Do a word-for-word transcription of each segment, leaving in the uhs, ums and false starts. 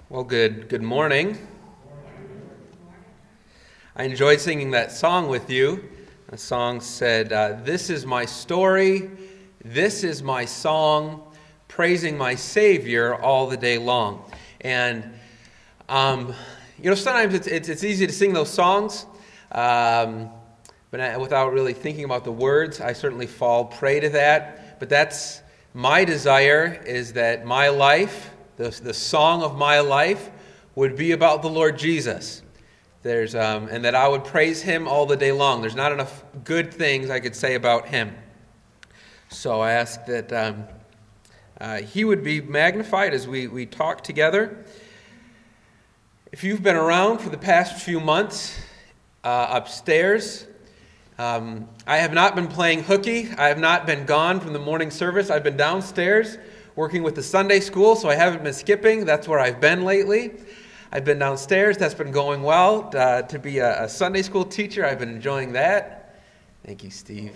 Well, good good morning. I enjoyed singing that song with you. The song said, uh, this is my story, this is my song, praising my Savior all the day long. And, um, you know, sometimes it's, it's, it's easy to sing those songs, um, but I, without really thinking about the words. I certainly fall prey to that. But that's my desire, is that my life, The, the song of my life, would be about the Lord Jesus. There's um, and that I would praise Him all the day long. There's not enough good things I could say about Him. So I ask that um, uh, He would be magnified as we, we talk together. If you've been around for the past few months uh, upstairs, um, I have not been playing hooky. I have not been gone from the morning service. I've been downstairs working with the Sunday school, so I haven't been skipping. That's where I've been lately. I've been downstairs. That's been going well. Uh, to be a, a Sunday school teacher, I've been enjoying that. Thank you, Steve.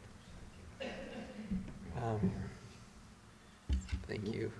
Um, thank you.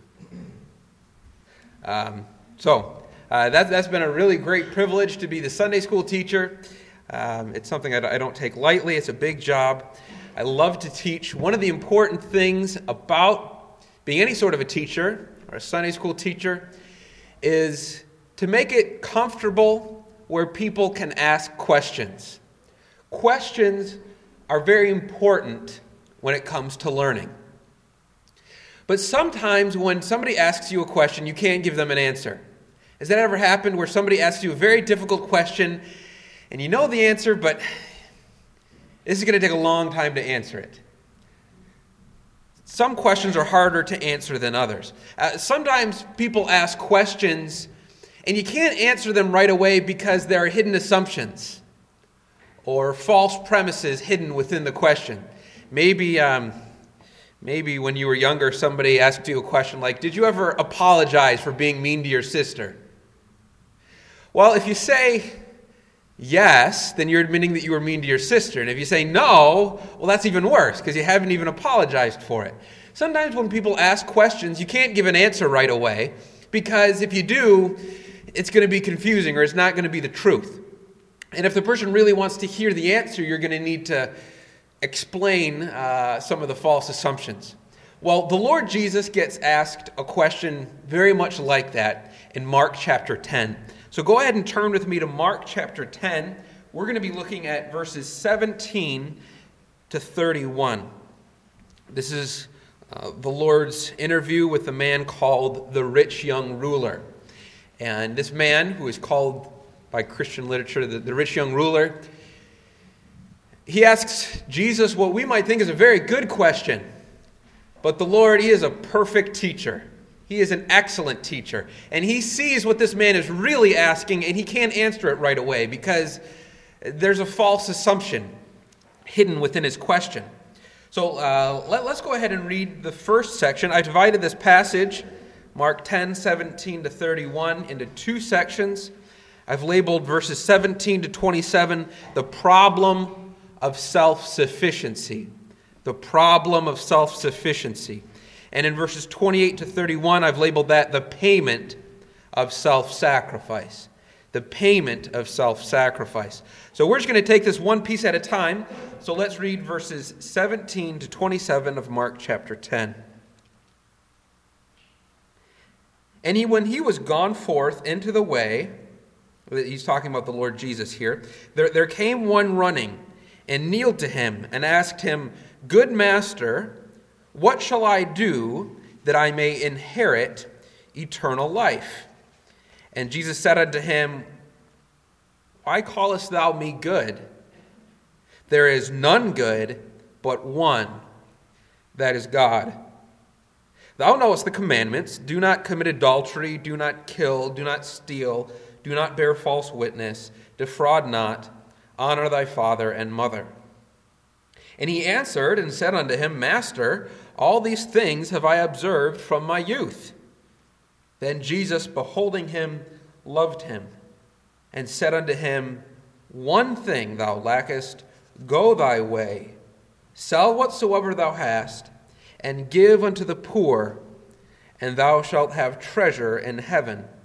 Um, so, uh, that, that's been a really great privilege to be the Sunday school teacher. Um, it's something I, I don't take lightly. It's a big job. I love to teach. One of the important things about being any sort of a teacher, or a Sunday school teacher, is to make it comfortable where people can ask questions. Questions are very important when it comes to learning. But sometimes when somebody asks you a question, you can't give them an answer. Has that ever happened where somebody asks you a very difficult question, and you know the answer, but this is going to take a long time to answer it? Some questions are harder to answer than others. Uh, sometimes people ask questions and you can't answer them right away because there are hidden assumptions or false premises hidden within the question. Maybe, um, maybe when you were younger, somebody asked you a question like, did you ever apologize for being mean to your sister? Well, if you say yes, then you're admitting that you were mean to your sister. And if you say no, well, that's even worse because you haven't even apologized for it. Sometimes when people ask questions, you can't give an answer right away because if you do, it's going to be confusing or it's not going to be the truth. And if the person really wants to hear the answer, you're going to need to explain uh, some of the false assumptions. Well, the Lord Jesus gets asked a question very much like that in Mark chapter ten. So go ahead and turn with me to Mark chapter ten. We're going to be looking at verses seventeen to thirty-one. This is uh, the Lord's interview with a man called the rich young ruler. And this man, who is called by Christian literature the, the rich young ruler, he asks Jesus what we might think is a very good question. But the Lord, He is a perfect teacher. He is an excellent teacher. And He sees what this man is really asking, and He can't answer it right away because there's a false assumption hidden within his question. So uh, let, let's go ahead and read the first section. I divided this passage, Mark ten, seventeen to thirty-one, into two sections. I've labeled verses seventeen to twenty-seven, the problem of self-sufficiency. The problem of self-sufficiency. And in verses twenty-eight to thirty-one, I've labeled that the payment of self-sacrifice. The payment of self-sacrifice. So we're just going to take this one piece at a time. So let's read verses seventeen to twenty-seven of Mark chapter ten. And he, when he was gone forth into the way, he's talking about the Lord Jesus here, there, there came one running and kneeled to him and asked him, Good master, what shall I do that I may inherit eternal life? And Jesus said unto him, Why callest thou me good? There is none good but one, that is God. Thou knowest the commandments, do not commit adultery, do not kill, do not steal, do not bear false witness, defraud not, honor thy father and mother. And he answered and said unto him, Master, all these things have I observed from my youth. Then Jesus, beholding him, loved him, and said unto him, One thing thou lackest, go thy way, sell whatsoever thou hast, and give unto the poor, and thou shalt have treasure in heaven.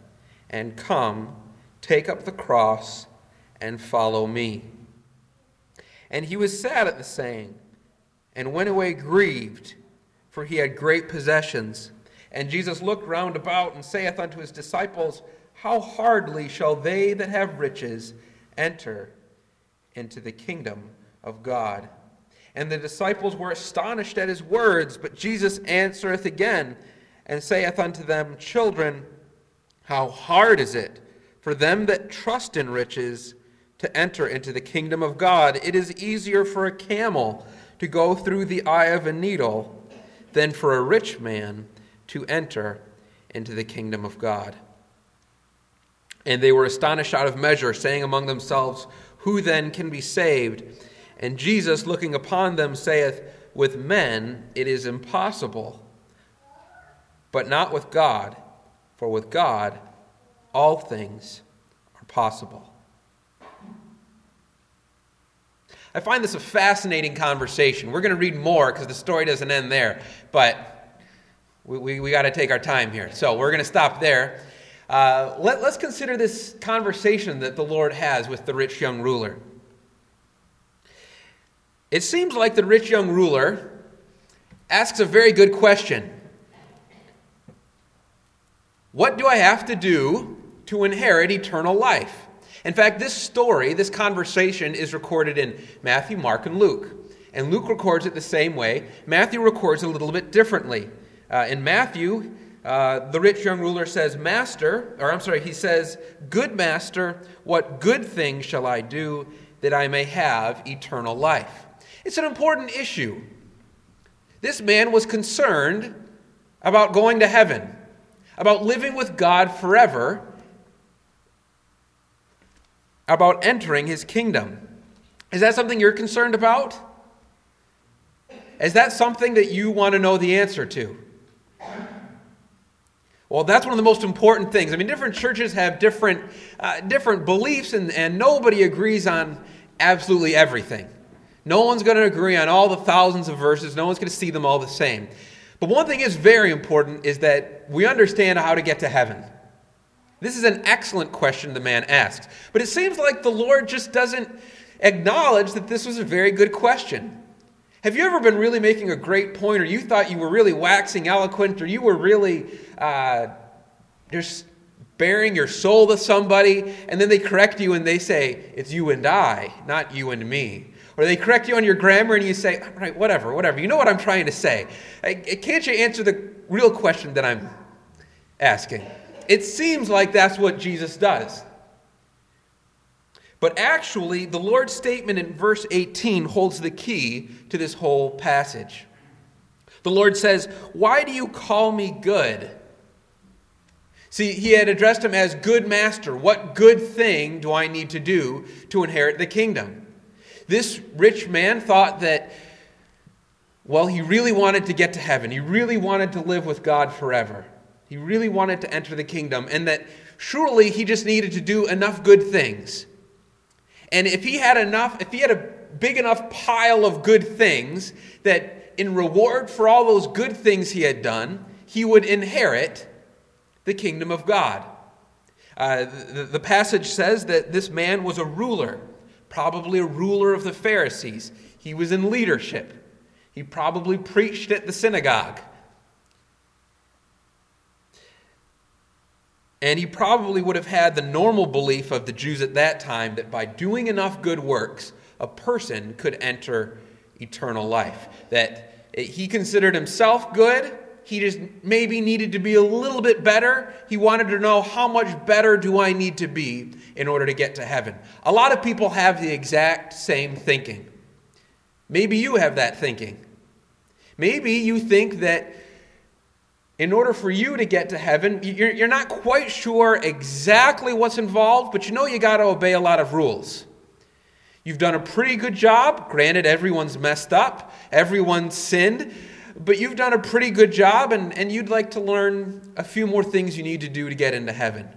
and come, take up the cross, and follow me. And he was sad at the saying, and went away grieved, for he had great possessions. And Jesus looked round about, and saith unto his disciples, How hardly shall they that have riches enter into the kingdom of God? And the disciples were astonished at his words, but Jesus answereth again, and saith unto them, Children, how hard is it for them that trust in riches to enter into the kingdom of God? It is easier for a camel to go through the eye of a needle than for a rich man to enter into the kingdom of God. And they were astonished out of measure, saying among themselves, Who then can be saved? And Jesus, looking upon them, saith, With men it is impossible, but not with God, for with God all things are possible. I find this a fascinating conversation. We're going to read more because the story doesn't end there, but we, we, we got to take our time here. So we're going to stop there. Uh, let, let's consider this conversation that the Lord has with the rich young ruler. It seems like the rich young ruler asks a very good question. What do I have to do to inherit eternal life? In fact, this story, this conversation is recorded in Matthew, Mark, and Luke. And Luke records it the same way. Matthew records it a little bit differently. Uh, in Matthew, uh, the rich young ruler says, Master, or I'm sorry, he says, Good master, what good thing shall I do that I may have eternal life? It's an important issue. This man was concerned about going to heaven, about living with God forever, about entering his kingdom. Is that something you're concerned about? Is that something that you want to know the answer to? Well, that's one of the most important things. I mean, different churches have different uh, different beliefs, and, and nobody agrees on absolutely everything. No one's going to agree on all the thousands of verses. No one's going to see them all the same. But one thing is very important is that we understand how to get to heaven. This is an excellent question the man asks. But it seems like the Lord just doesn't acknowledge that this was a very good question. Have you ever been really making a great point, or you thought you were really waxing eloquent, or you were really uh, just bearing your soul to somebody, and then they correct you and they say, it's you and I, not you and me. Or they correct you on your grammar and you say, all right, whatever, whatever. You know what I'm trying to say. Can't you answer the real question that I'm asking? It seems like that's what Jesus does. But actually, the Lord's statement in verse eighteen holds the key to this whole passage. The Lord says, Why do you call me good? See, he had addressed him as good master. What good thing do I need to do to inherit the kingdom? This rich man thought that, well, he really wanted to get to heaven. He really wanted to live with God forever. He really wanted to enter the kingdom, and that surely he just needed to do enough good things. And if he had enough, if he had a big enough pile of good things, that in reward for all those good things he had done, he would inherit the kingdom of God. Uh, the, the passage says that this man was a ruler, probably a ruler of the Pharisees. He was in leadership. He probably preached at the synagogue. And he probably would have had the normal belief of the Jews at that time that by doing enough good works, a person could enter eternal life. That he considered himself good. He just maybe needed to be a little bit better. He wanted to know, how much better do I need to be in order to get to heaven? A lot of people have the exact same thinking. Maybe you have that thinking. Maybe you think that in order for you to get to heaven, you're, you're not quite sure exactly what's involved, but you know you got to obey a lot of rules. You've done a pretty good job. Granted, everyone's messed up. Everyone's sinned. But you've done a pretty good job, and, and you'd like to learn a few more things you need to do to get into heaven.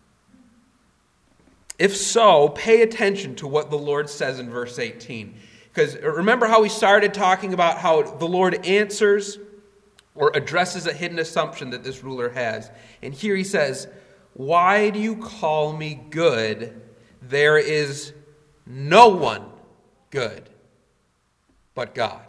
If so, pay attention to what the Lord says in verse eighteen. Because remember how we started talking about how the Lord answers or addresses a hidden assumption that this ruler has. And here he says, Why do you call me good? There is no one good but God.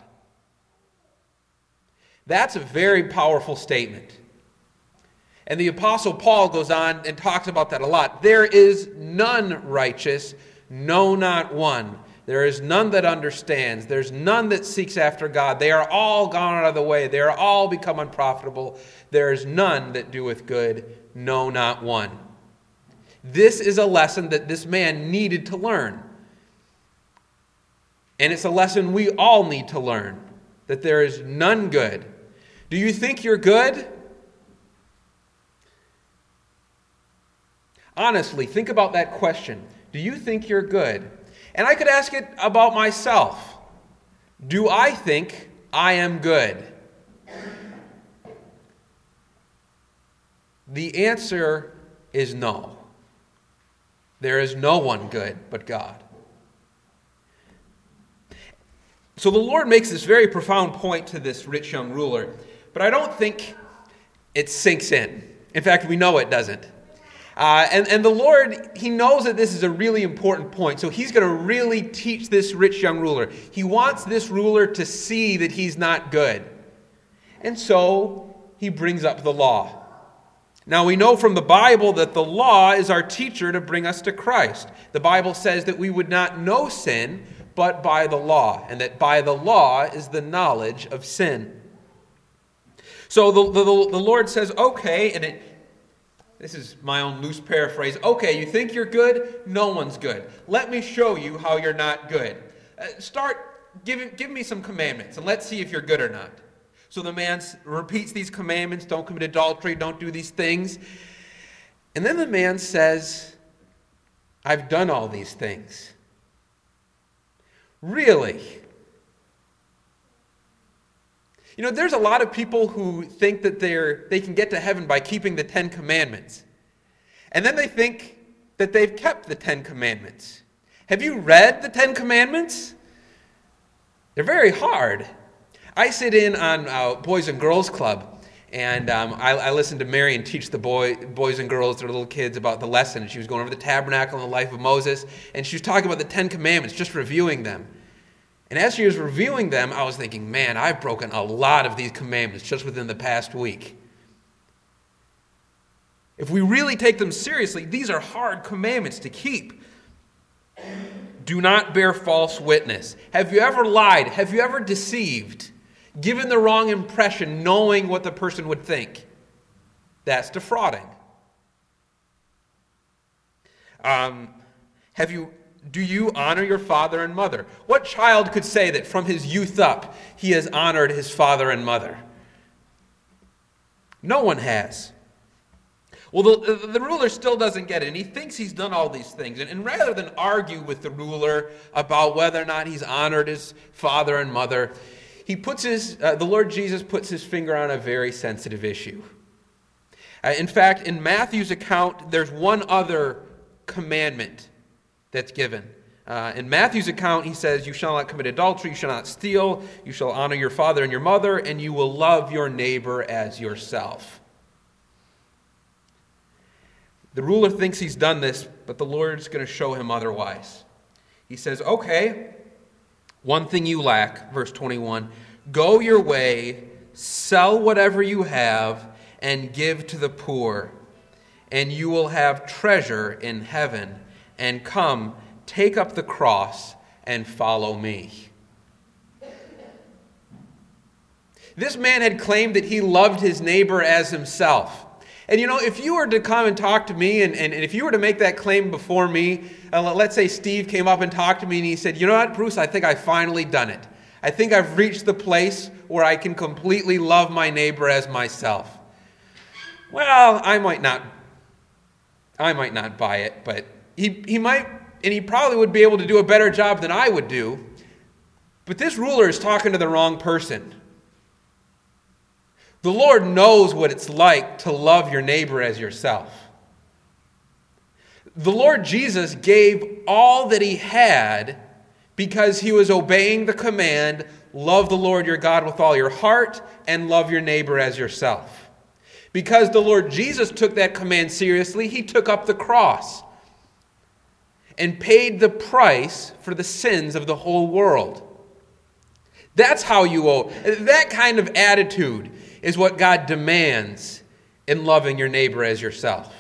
That's a very powerful statement. And the Apostle Paul goes on and talks about that a lot. There is none righteous, no, not one. There is none that understands. There's none that seeks after God. They are all gone out of the way. They are all become unprofitable. There is none that doeth good, no, not one. This is a lesson that this man needed to learn. And it's a lesson we all need to learn, that there is none good. Do you think you're good? Honestly, think about that question. Do you think you're good? And I could ask it about myself. Do I think I am good? The answer is no. There is no one good but God. So the Lord makes this very profound point to this rich young ruler, but I don't think it sinks in. In fact, we know it doesn't. Uh, and, and the Lord, He knows that this is a really important point, so He's going to really teach this rich young ruler. He wants this ruler to see that he's not good. And so He brings up the law. Now we know from the Bible that the law is our teacher to bring us to Christ. The Bible says that we would not know sin but by the law, and that by the law is the knowledge of sin. So the, the, the Lord says, okay, and it, this is my own loose paraphrase, okay, you think you're good? No one's good. Let me show you how you're not good. Uh, start, give, give me some commandments, and let's see if you're good or not. So the man repeats these commandments, don't commit adultery, don't do these things. And then the man says, I've done all these things. Really? You know, there's a lot of people who think that they're they can get to heaven by keeping the Ten Commandments. And then they think that they've kept the Ten Commandments. Have you read the Ten Commandments? They're very hard. I sit in on uh, Boys and Girls Club, and um, I, I listen to Marion teach the boy, boys and girls, their little kids, about the lesson. She was going over the tabernacle and the life of Moses, and she was talking about the Ten Commandments, just reviewing them. And as she was reviewing them, I was thinking, man, I've broken a lot of these commandments just within the past week. If we really take them seriously, these are hard commandments to keep. Do not bear false witness. Have you ever lied? Have you ever deceived? Given the wrong impression, knowing what the person would think? That's defrauding. Um, have you... Do you honor your father and mother? What child could say that from his youth up he has honored his father and mother? No one has. Well, the, the ruler still doesn't get it, and he thinks he's done all these things. And, and rather than argue with the ruler about whether or not he's honored his father and mother, he puts his, uh, the Lord Jesus puts his finger on a very sensitive issue. Uh, in fact, in Matthew's account, there's one other commandment that's given. Uh, in Matthew's account, he says, you shall not commit adultery, you shall not steal, you shall honor your father and your mother, and you will love your neighbor as yourself. The ruler thinks he's done this, but the Lord's going to show him otherwise. He says, okay, one thing you lack, verse twenty-one, go your way, sell whatever you have, and give to the poor, and you will have treasure in heaven. And come, take up the cross, and follow me. This man had claimed that he loved his neighbor as himself. And you know, if you were to come and talk to me, and, and, and if you were to make that claim before me, uh, let's say Steve came up and talked to me and he said, you know what, Bruce, I think I've finally done it. I think I've reached the place where I can completely love my neighbor as myself. Well, I might not, I might not buy it, but He he might, and he probably would be able to do a better job than I would do. But this ruler is talking to the wrong person. The Lord knows what it's like to love your neighbor as yourself. The Lord Jesus gave all that he had because he was obeying the command, love the Lord your God with all your heart and love your neighbor as yourself. Because the Lord Jesus took that command seriously, he took up the cross and paid the price for the sins of the whole world. That's how you owe. That kind of attitude is what God demands in loving your neighbor as yourself.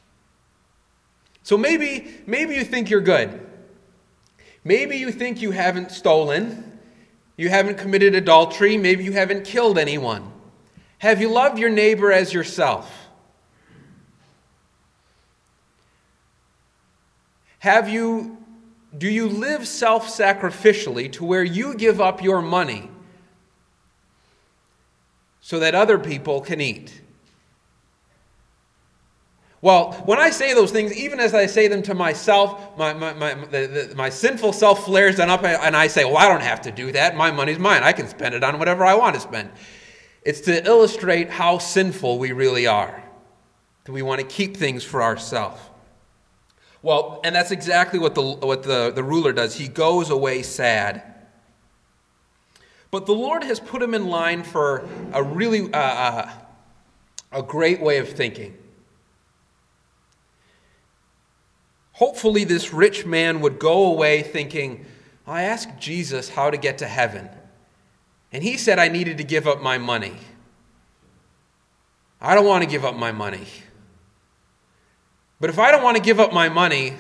So maybe, maybe you think you're good. Maybe you think you haven't stolen, you haven't committed adultery, maybe you haven't killed anyone. Have you loved your neighbor as yourself? Have you, do you live self-sacrificially to where you give up your money so that other people can eat? Well, when I say those things, even as I say them to myself, my my my, the, the, my sinful self flares then up and I say, well, I don't have to do that. My money's mine. I can spend it on whatever I want to spend. It's to illustrate how sinful we really are. Do we want to keep things for ourselves? Well, and that's exactly what the what the, the ruler does. He goes away sad. But the Lord has put him in line for a really uh, uh, a great way of thinking. Hopefully this rich man would go away thinking, I asked Jesus how to get to heaven, and he said I needed to give up my money. I don't want to give up my money. But if I don't want to give up my money,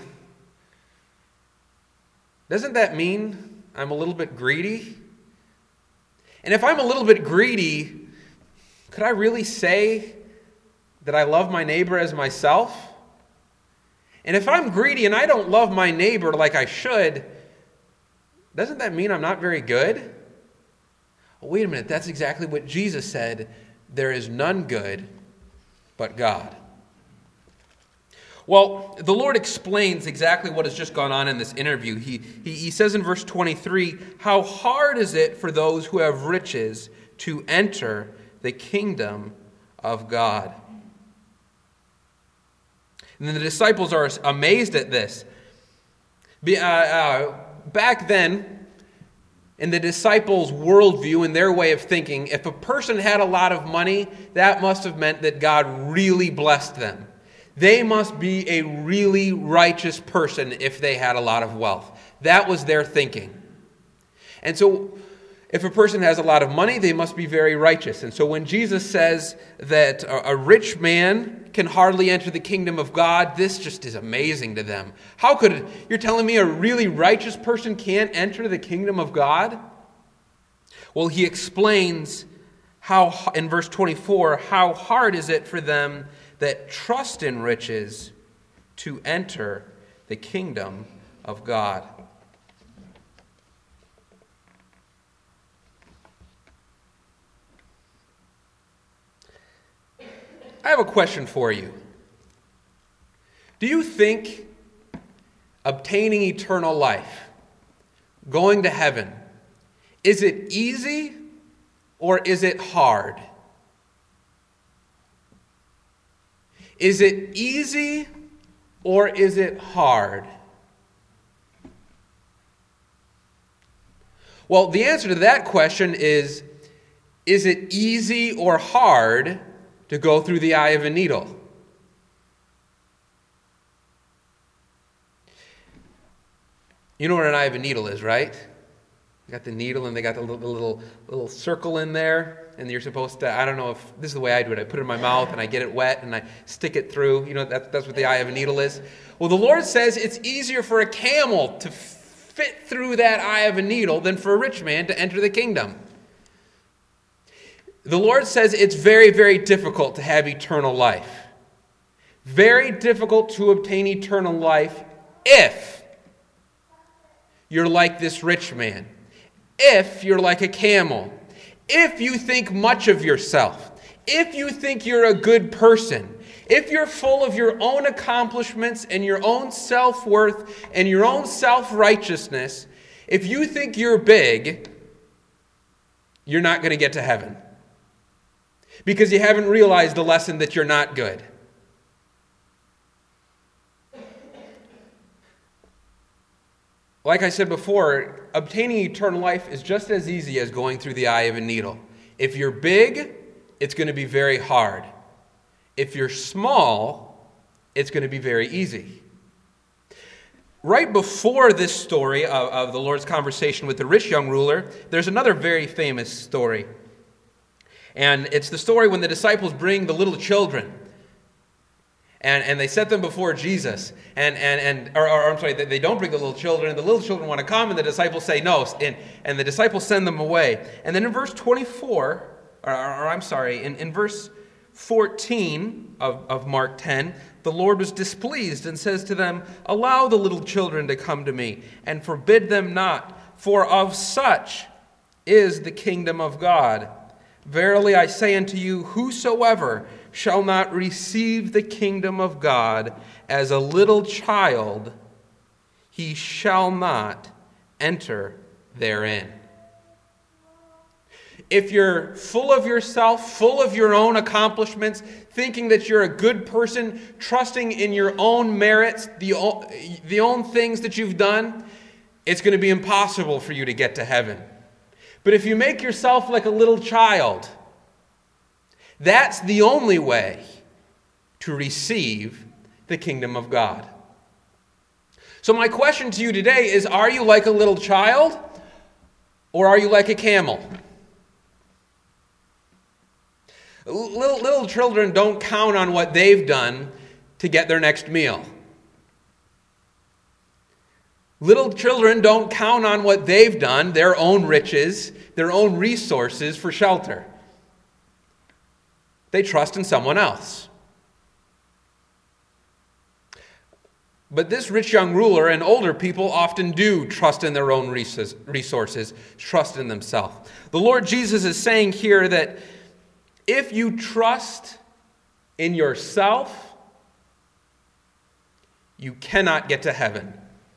doesn't that mean I'm a little bit greedy? And if I'm a little bit greedy, could I really say that I love my neighbor as myself? And if I'm greedy and I don't love my neighbor like I should, doesn't that mean I'm not very good? Oh, wait a minute, that's exactly what Jesus said. There is none good but God. Well, the Lord explains exactly what has just gone on in this interview. He, he, he says in verse twenty-three, how hard is it for those who have riches to enter the kingdom of God? And then the disciples are amazed at this. Be, uh, uh, back then, in the disciples' worldview and their way of thinking, if a person had a lot of money, that must have meant that God really blessed them. They must be a really righteous person if they had a lot of wealth. That was their thinking. And so, if a person has a lot of money, they must be very righteous. And so when Jesus says that a rich man can hardly enter the kingdom of God, this just is amazing to them. How could it, you're telling me a really righteous person can't enter the kingdom of God? Well, he explains how, in verse twenty-four, how hard is it for them that trust in riches to enter the kingdom of God. I have a question for you. Do you think obtaining eternal life, going to heaven, is it easy or is it hard? Is it easy or is it hard? Well, the answer to that question is, is it easy or hard to go through the eye of a needle? You know what an eye of a needle is, right? You got the needle and they got the little, the little little circle in there, and you're supposed to, I don't know if, this is the way I do it, I put it in my mouth and I get it wet and I stick it through. You know, that, that's what the eye of a needle is. Well, the Lord says it's easier for a camel to fit through that eye of a needle than for a rich man to enter the kingdom. The Lord says it's very, very difficult to have eternal life. Very difficult to obtain eternal life if you're like this rich man. If you're like a camel. If you think much of yourself. If you think you're a good person. If you're full of your own accomplishments and your own self-worth and your own self-righteousness. If you think you're big, you're not going to get to heaven. Because you haven't realized the lesson that you're not good. Like I said before, obtaining eternal life is just as easy as going through the eye of a needle. If you're big, it's going to be very hard. If you're small, it's going to be very easy. Right before this story of, of the Lord's conversation with the rich young ruler, there's another very famous story. And it's the story when the disciples bring the little children. And, and they set them before Jesus. And, and, and or, or I'm sorry, they, they don't bring the little children. And the little children want to come, and the disciples say no. And, and the disciples send them away. And then in verse twenty-four, or, or, or I'm sorry, in, in verse fourteen of, of Mark ten, the Lord was displeased and says to them, "Allow the little children to come to me, and forbid them not, for of such is the kingdom of God. Verily I say unto you, whosoever shall not receive the kingdom of God as a little child, he shall not enter therein." If you're full of yourself, full of your own accomplishments, thinking that you're a good person, trusting in your own merits, the, the own things that you've done, it's going to be impossible for you to get to heaven. But if you make yourself like a little child, that's the only way to receive the kingdom of God. So my question to you today is, are you like a little child, or are you like a camel? Little, little children don't count on what they've done to get their next meal. Little children don't count on what they've done, their own riches, their own resources for shelter. They trust in someone else. But this rich young ruler and older people often do trust in their own resources, trust in themselves. The Lord Jesus is saying here that if you trust in yourself, you cannot get to heaven.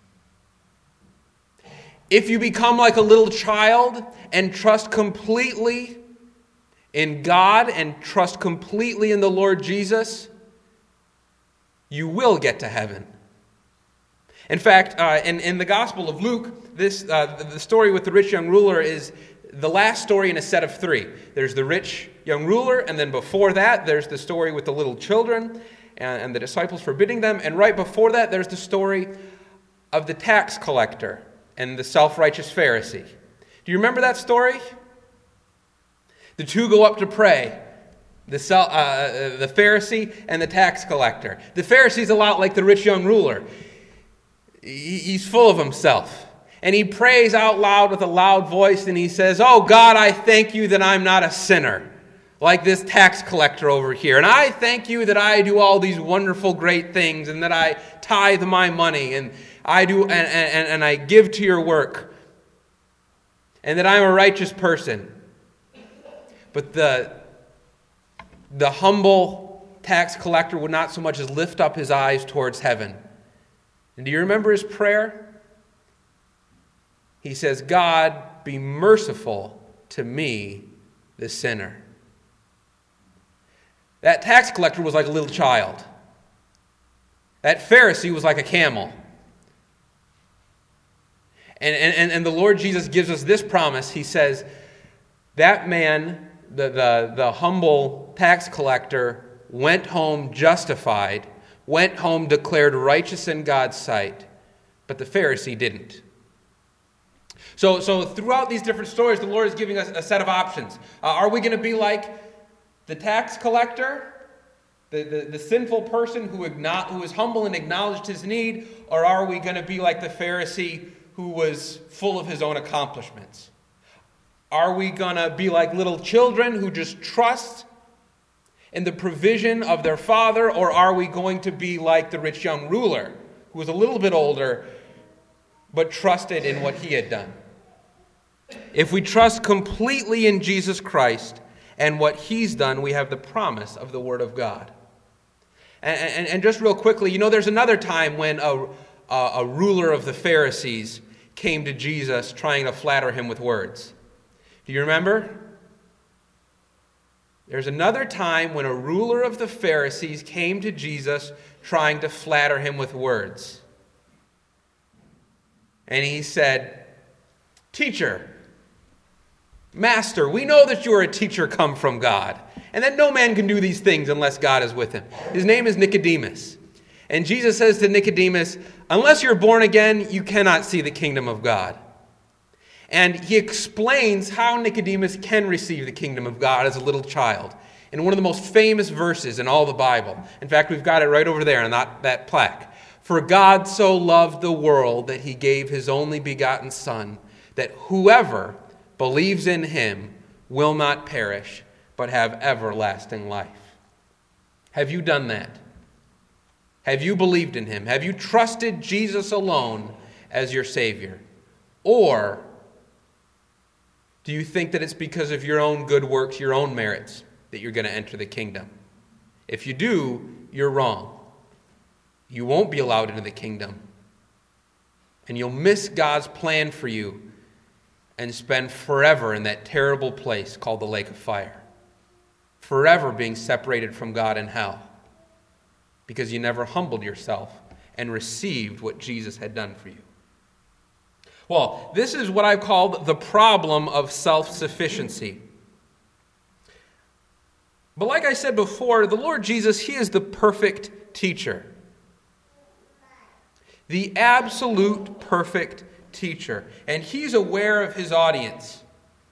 If you become like a little child and trust completely in God and trust completely in the Lord Jesus, you will get to heaven. In fact, uh, in, in the Gospel of Luke, this uh, the story with the rich young ruler is the last story in a set of three. There's the rich young ruler, and then before that, there's the story with the little children and, and the disciples forbidding them. And right before that, there's the story of the tax collector and the self-righteous Pharisee. Do you remember that story? The two go up to pray, the, uh, the Pharisee and the tax collector. The Pharisee's a lot like the rich young ruler. He's full of himself. And he prays out loud with a loud voice, and he says, "Oh God, I thank you that I'm not a sinner like this tax collector over here. And I thank you that I do all these wonderful, great things, and that I tithe my money, and I do, and, and, and I give to your work, and that I'm a righteous person." But the, the humble tax collector would not so much as lift up his eyes towards heaven. And do you remember his prayer? He says, "God, be merciful to me, the sinner." That tax collector was like a little child. That Pharisee was like a camel. And, and, and the Lord Jesus gives us this promise. He says, that man, the, the, the humble tax collector, went home justified, went home declared righteous in God's sight, but the Pharisee didn't. So, so throughout these different stories, the Lord is giving us a set of options. Uh, are we going to be like the tax collector, the, the, the sinful person who, igno- who was humble and acknowledged his need, or are we going to be like the Pharisee who was full of his own accomplishments? Are we going to be like little children who just trust in the provision of their father, or are we going to be like the rich young ruler who was a little bit older but trusted in what he had done? If we trust completely in Jesus Christ and what he's done, we have the promise of the Word of God. And, and, and just real quickly, you know, there's another time when a, a, a ruler of the Pharisees came to Jesus trying to flatter him with words. Do you remember? There's another time when a ruler of the Pharisees came to Jesus trying to flatter him with words. And he said, "Teacher, Master, we know that you are a teacher come from God, and that no man can do these things unless God is with him. His name is Nicodemus. And Jesus says to Nicodemus, unless you're born again, you cannot see the kingdom of God. And he explains how Nicodemus can receive the kingdom of God as a little child in one of the most famous verses in all the Bible. In fact, we've got it right over there on that, that plaque. For God so loved the world that he gave his only begotten Son, that whoever believes in him will not perish, but have everlasting life. Have you done that? Have you believed in him? Have you trusted Jesus alone as your Savior? Or do you think that it's because of your own good works, your own merits, that you're going to enter the kingdom? If you do, you're wrong. You won't be allowed into the kingdom. And you'll miss God's plan for you and spend forever in that terrible place called the lake of fire. Forever being separated from God in hell. Because you never humbled yourself and received what Jesus had done for you. Well, this is what I've called the problem of self-sufficiency. But like I said before, the Lord Jesus, he is the perfect teacher. The absolute perfect teacher. And he's aware of his audience.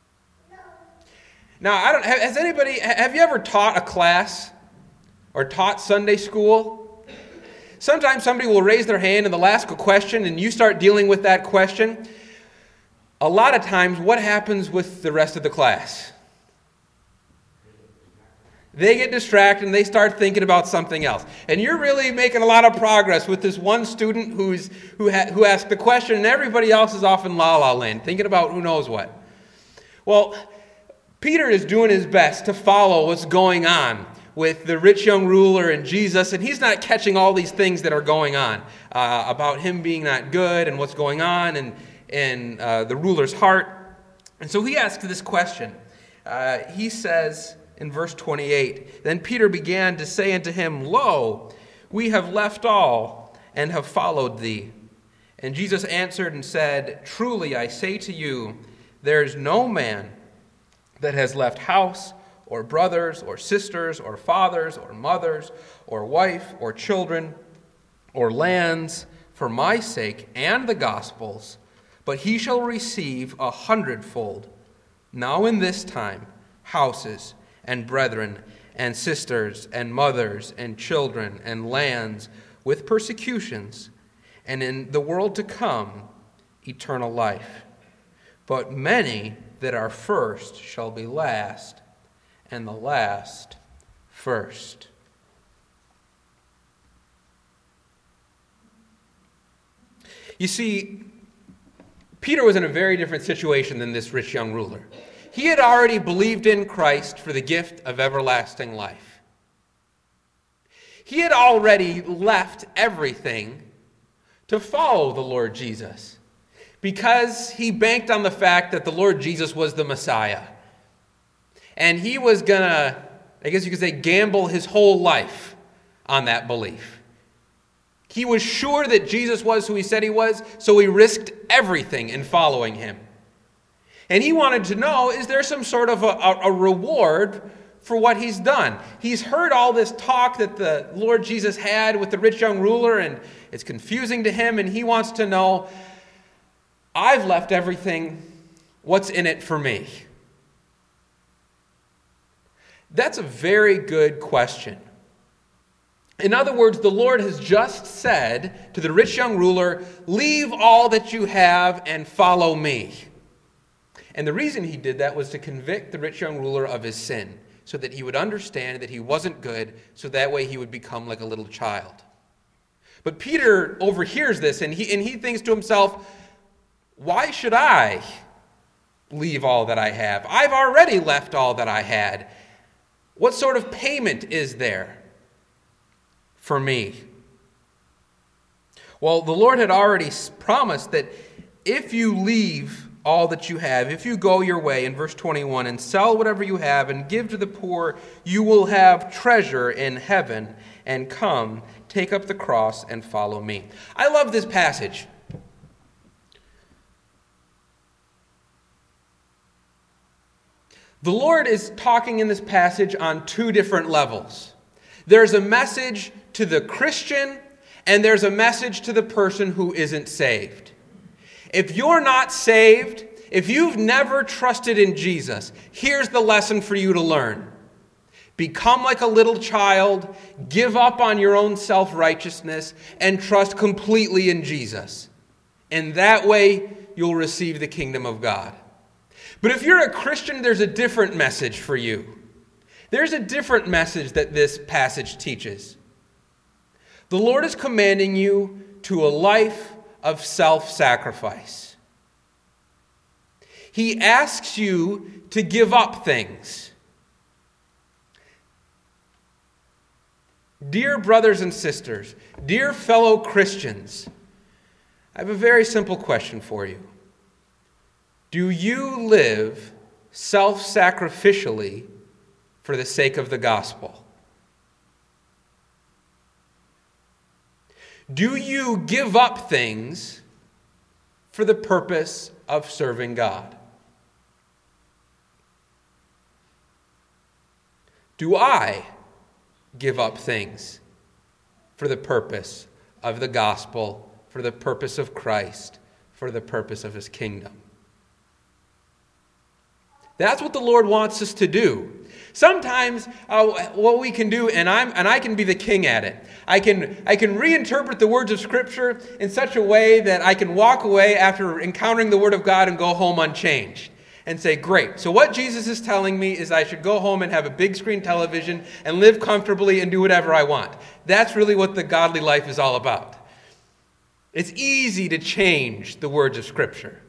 Now, I don't has anybody have you ever taught a class? Or taught Sunday school? Sometimes somebody will raise their hand and they'll ask a question and you start dealing with that question. A lot of times, what happens with the rest of the class? They get distracted and they start thinking about something else. And you're really making a lot of progress with this one student who's who, ha, who asked the question, and everybody else is off in la-la land, thinking about who knows what. Well, Peter is doing his best to follow what's going on with the rich young ruler and Jesus, and he's not catching all these things that are going on uh, about him being not good and what's going on in, in uh, the ruler's heart. And so he asks this question. Uh, he says in verse twenty-eight, then Peter began to say unto him, Lo, we have left all and have followed thee. And Jesus answered and said, Truly I say to you, there is no man that has left house or brothers, or sisters, or fathers, or mothers, or wife, or children, or lands, for my sake and the gospel's, but he shall receive a hundredfold, now in this time, houses, and brethren, and sisters, and mothers, and children, and lands, with persecutions, and in the world to come, eternal life. But many that are first shall be last, and the last first. You see, Peter was in a very different situation than this rich young ruler. He had already believed in Christ for the gift of everlasting life. He had already left everything to follow the Lord Jesus because he banked on the fact that the Lord Jesus was the Messiah. And he was going to, I guess you could say, gamble his whole life on that belief. He was sure that Jesus was who he said he was, so he risked everything in following him. And he wanted to know, is there some sort of a, a, a reward for what he's done? He's heard all this talk that the Lord Jesus had with the rich young ruler, and it's confusing to him, and he wants to know, I've left everything, what's in it for me? That's a very good question. In other words, the Lord has just said to the rich young ruler, leave all that you have and follow me. And the reason he did that was to convict the rich young ruler of his sin, so that he would understand that he wasn't good, so that way he would become like a little child. But Peter overhears this, and he, and he thinks to himself, why should I leave all that I have? I've already left all that I had. What sort of payment is there for me? Well, the Lord had already promised that if you leave all that you have, if you go your way, in verse twenty-one, and sell whatever you have and give to the poor, you will have treasure in heaven, and come, take up the cross and follow me. I love this passage. The Lord is talking in this passage on two different levels. There's a message to the Christian, and there's a message to the person who isn't saved. If you're not saved, if you've never trusted in Jesus, here's the lesson for you to learn. Become like a little child, give up on your own self-righteousness, and trust completely in Jesus. And that way, you'll receive the kingdom of God. But if you're a Christian, there's a different message for you. There's a different message that this passage teaches. The Lord is commanding you to a life of self-sacrifice. He asks you to give up things. Dear brothers and sisters, dear fellow Christians, I have a very simple question for you. Do you live self-sacrificially for the sake of the gospel? Do you give up things for the purpose of serving God? Do I give up things for the purpose of the gospel, for the purpose of Christ, for the purpose of his kingdom? That's what the Lord wants us to do. Sometimes uh, what we can do, and I'm and I can be the king at it. I can I can reinterpret the words of Scripture in such a way that I can walk away after encountering the Word of God and go home unchanged and say, great. So what Jesus is telling me is I should go home and have a big screen television and live comfortably and do whatever I want. That's really what the godly life is all about. It's easy to change the words of Scripture.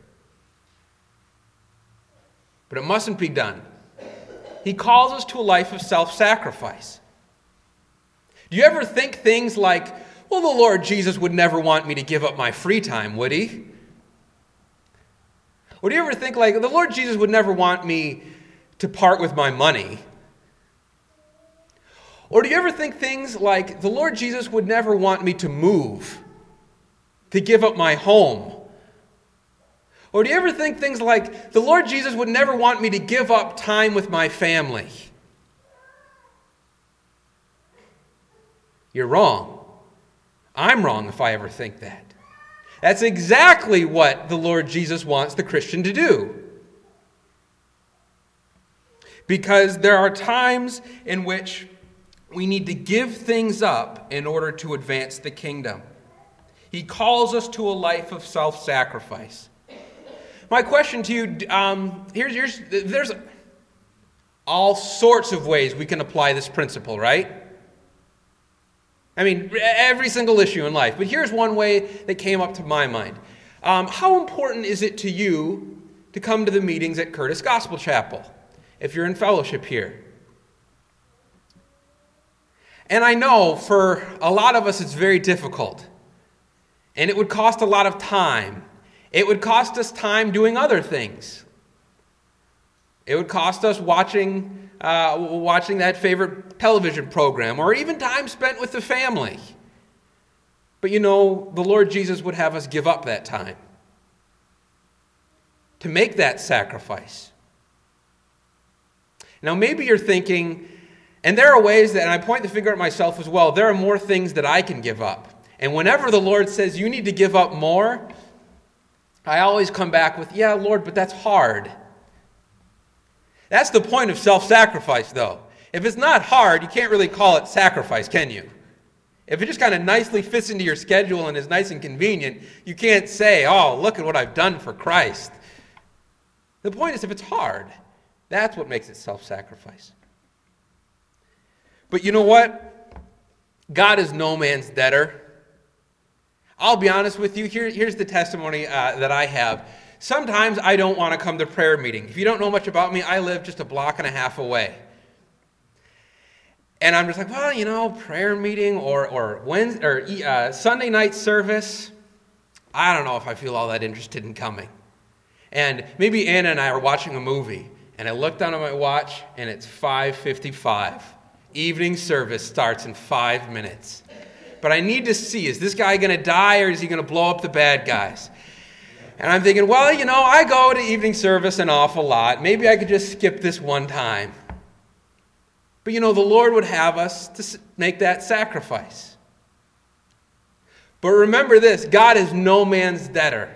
But it mustn't be done. He calls us to a life of self-sacrifice. Do you ever think things like, well, the Lord Jesus would never want me to give up my free time, would he? Or do you ever think like, the Lord Jesus would never want me to part with my money? Or do you ever think things like, the Lord Jesus would never want me to move, to give up my home? Or do you ever think things like, the Lord Jesus would never want me to give up time with my family? You're wrong. I'm wrong if I ever think that. That's exactly what the Lord Jesus wants the Christian to do. Because there are times in which we need to give things up in order to advance the kingdom. He calls us to a life of self-sacrifice. My question to you, um, here's, here's, there's all sorts of ways we can apply this principle, right? I mean, every single issue in life. But here's one way that came up to my mind. Um, how important is it to you to come to the meetings at Curtis Gospel Chapel, if you're in fellowship here? And I know for a lot of us it's very difficult. And it would cost a lot of time. It would cost us time doing other things. It would cost us watching uh, watching that favorite television program, or even time spent with the family. But you know, the Lord Jesus would have us give up that time to make that sacrifice. Now maybe you're thinking, and there are ways that, and I point the finger at myself as well, there are more things that I can give up. And whenever the Lord says you need to give up more, I always come back with, yeah, Lord, but that's hard. That's the point of self-sacrifice, though. If it's not hard, you can't really call it sacrifice, can you? If it just kind of nicely fits into your schedule and is nice and convenient, you can't say, oh, look at what I've done for Christ. The point is, if it's hard, that's what makes it self-sacrifice. But you know what? God is no man's debtor. I'll be honest with you. Here, here's the testimony uh, that I have. Sometimes I don't want to come to prayer meeting. If you don't know much about me, I live just a block and a half away. And I'm just like, well, you know, prayer meeting or or Wednesday or uh, Sunday night service, I don't know if I feel all that interested in coming. And maybe Anna and I are watching a movie, and I look down at my watch, and it's five fifty-five. Evening service starts in five minutes. But I need to see, is this guy going to die or is he going to blow up the bad guys? And I'm thinking, well, you know, I go to evening service an awful lot. Maybe I could just skip this one time. But, you know, the Lord would have us to make that sacrifice. But remember this, God is no man's debtor.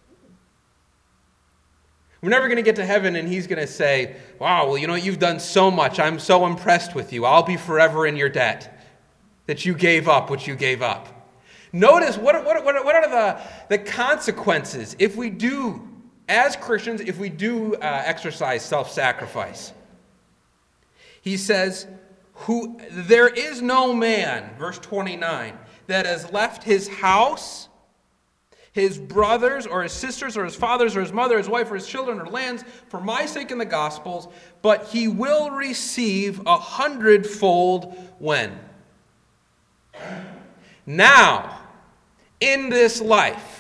We're never going to get to heaven and he's going to say, wow, well, you know, you've done so much. I'm so impressed with you. I'll be forever in your debt that you gave up what you gave up. Notice what, what, what, what are the, the consequences if we do, as Christians, if we do uh, exercise self-sacrifice. He says, "Who there is no man," verse twenty-nine, "that has left his house, his brothers or his sisters or his fathers or his mother, his wife or his children or lands for my sake in the Gospels, but he will receive a hundredfold when? Now, in this life."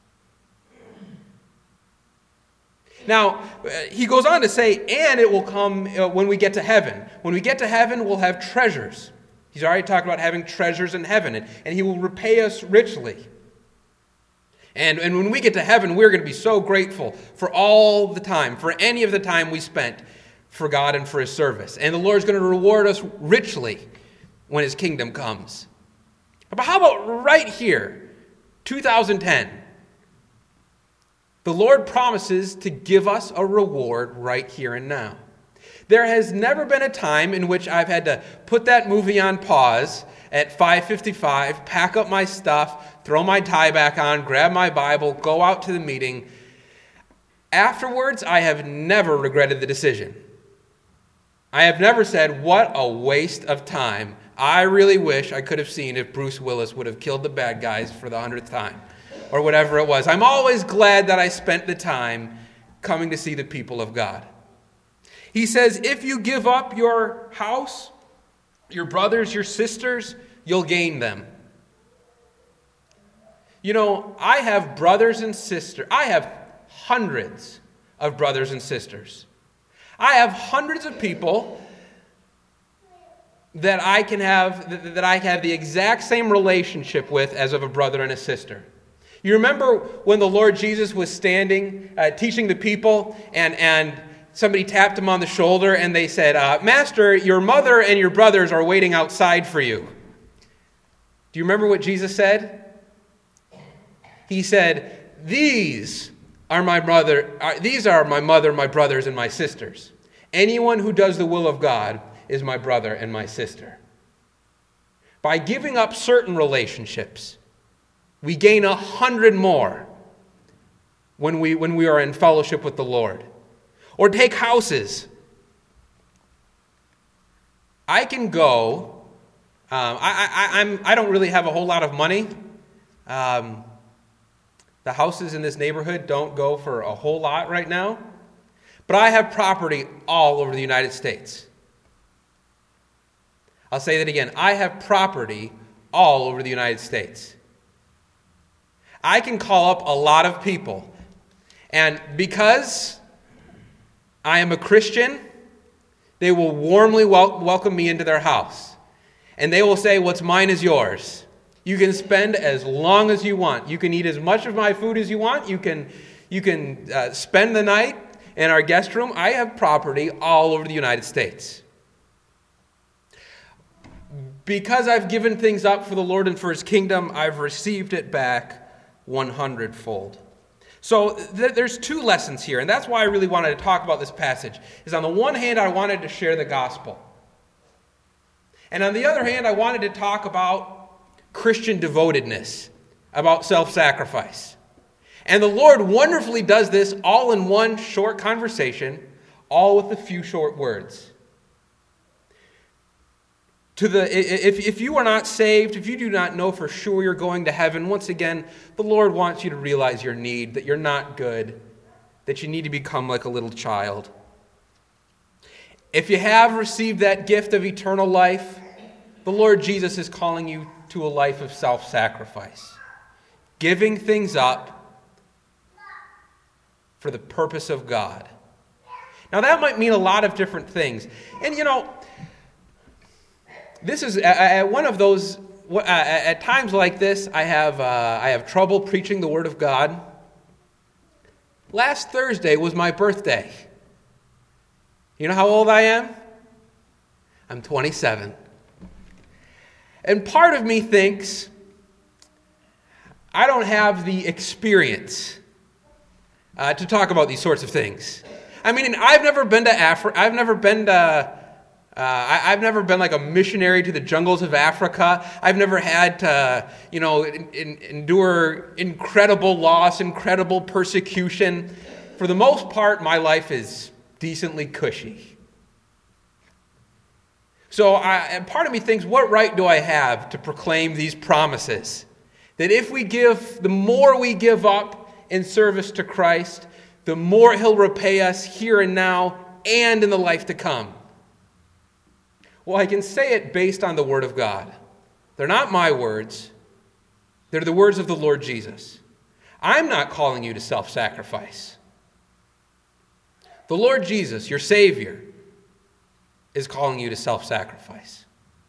Now, he goes on to say, and it will come when we get to heaven. When we get to heaven, we'll have treasures. He's already talked about having treasures in heaven, and, and he will repay us richly. And, and when we get to heaven, we're going to be so grateful for all the time, for any of the time we spent for God and for his service. And the Lord's going to reward us richly when his kingdom comes. But how about right here, two thousand ten? The Lord promises to give us a reward right here and now. There has never been a time in which I've had to put that movie on pause at five fifty-five, pack up my stuff, throw my tie back on, grab my Bible, go out to the meeting. Afterwards, I have never regretted the decision. I have never said, what a waste of time. I really wish I could have seen if Bruce Willis would have killed the bad guys for the hundredth time, or whatever it was. I'm always glad that I spent the time coming to see the people of God. He says, if you give up your house, your brothers, your sisters, you'll gain them. You know, I have brothers and sisters. I have hundreds of brothers and sisters. I have hundreds of people that I can have, that I have the exact same relationship with as of a brother and a sister. You remember when the Lord Jesus was standing, uh, teaching the people, and, and somebody tapped him on the shoulder and they said, uh, Master, your mother and your brothers are waiting outside for you. Do you remember what Jesus said? He said, These are my mother, are, these are my mother, my brothers, and my sisters. Anyone who does the will of God is my brother and my sister. By giving up certain relationships, we gain a hundred more when we, when we are in fellowship with the Lord. Or take houses. I can go, um, I, I, I'm, I don't really have a whole lot of money. Um, the houses in this neighborhood don't go for a whole lot right now. But I have property all over the United States. I'll say that again. I have property all over the United States. I can call up a lot of people. And because I am a Christian, they will warmly wel- welcome me into their house. And they will say, what's mine is yours. You can spend as long as you want. You can eat as much of my food as you want. You can, you can uh, spend the night in our guest room. I have property all over the United States. Because I've given things up for the Lord and for his kingdom, I've received it back one hundredfold. So th- there's two lessons here, and that's why I really wanted to talk about this passage. Is on the one hand, I wanted to share the gospel. And on the other hand, I wanted to talk about Christian devotedness, about self-sacrifice. And the Lord wonderfully does this all in one short conversation, all with a few short words. To the, if, if you are not saved, if you do not know for sure you're going to heaven, once again, the Lord wants you to realize your need, that you're not good, that you need to become like a little child. If you have received that gift of eternal life, the Lord Jesus is calling you to a life of self-sacrifice, giving things up for the purpose of God. Now that might mean a lot of different things. And you know, this is uh, one of those, uh, at times like this, I have uh, I have trouble preaching the Word of God. Last Thursday was my birthday. You know how old I am? I'm twenty-seven. And part of me thinks I don't have the experience uh, to talk about these sorts of things. I mean, I've never been to Africa. I've never been to. Uh, I, I've never been like a missionary to the jungles of Africa. I've never had to, you know, in, in, endure incredible loss, incredible persecution. For the most part, my life is decently cushy. So I, and part of me thinks, what right do I have to proclaim these promises? That if we give, the more we give up in service to Christ, the more He'll repay us here and now and in the life to come. Well, I can say it based on the Word of God. They're not my words. They're the words of the Lord Jesus. I'm not calling you to self-sacrifice. The Lord Jesus, your Savior, is calling you to self-sacrifice.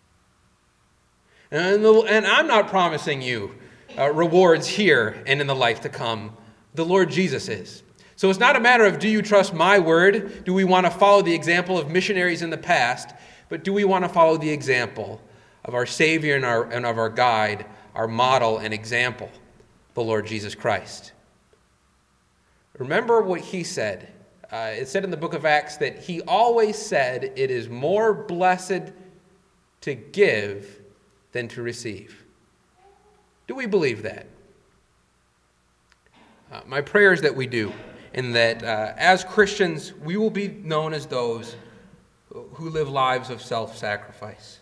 And, the, and I'm not promising you uh, rewards here and in the life to come. The Lord Jesus is. So it's not a matter of, do you trust my word? Do we want to follow the example of missionaries in the past? But do we want to follow the example of our Savior and, our, and of our guide, our model and example, the Lord Jesus Christ? Remember what he said. Uh, it said in the book of Acts that he always said, it is more blessed to give than to receive. Do we believe that? Uh, my prayer is that we do, and that uh, as Christians, we will be known as those who live lives of self-sacrifice.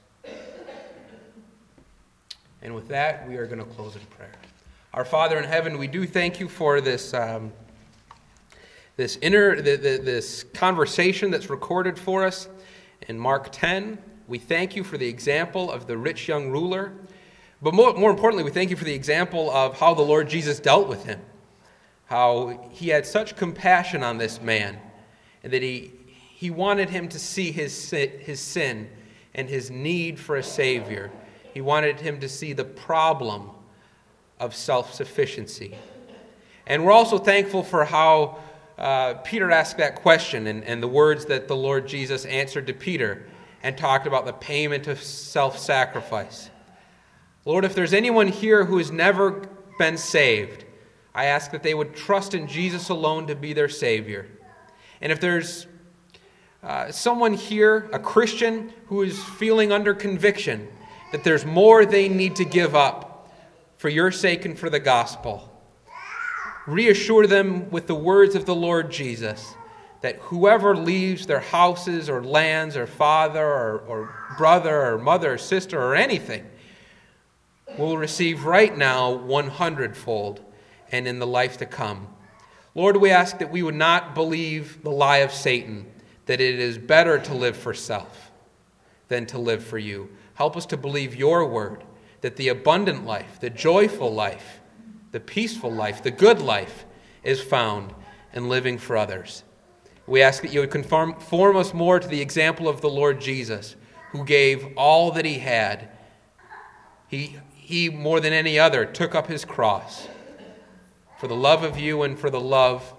And with that, we are going to close in prayer. Our Father in heaven, we do thank you for this um, this inner the, the, this conversation that's recorded for us in Mark ten. We thank you for the example of the rich young ruler. But more, more importantly, we thank you for the example of how the Lord Jesus dealt with him. How he had such compassion on this man, and that he he wanted him to see his his sin and his need for a Savior. He wanted him to see the problem of self-sufficiency. And we're also thankful for how uh, Peter asked that question, and, and the words that the Lord Jesus answered to Peter and talked about the payment of self-sacrifice. Lord, if there's anyone here who has never been saved, I ask that they would trust in Jesus alone to be their Savior. And if there's uh, someone here, a Christian, who is feeling under conviction that there's more they need to give up for your sake and for the gospel, reassure them with the words of the Lord Jesus that whoever leaves their houses or lands or father or, or brother or mother or sister or anything will receive right now one hundredfold and in the life to come. Lord, we ask that we would not believe the lie of Satan, that it is better to live for self than to live for you. Help us to believe your word, that the abundant life, the joyful life, the peaceful life, the good life is found in living for others. We ask that you would conform, conform us more to the example of the Lord Jesus, who gave all that he had. He, he more than any other, took up his cross for the love of you and for the love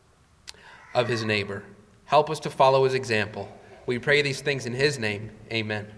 of his neighbor. Help us to follow his example. We pray these things in his name. Amen.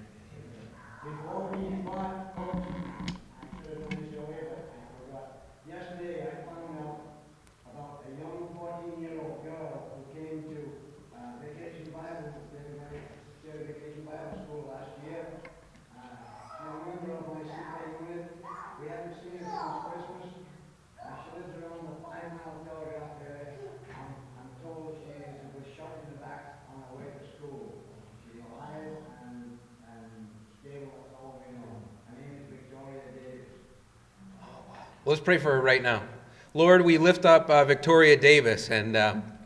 Let's pray for her right now. Lord, we lift up uh, Victoria Davis, and uh,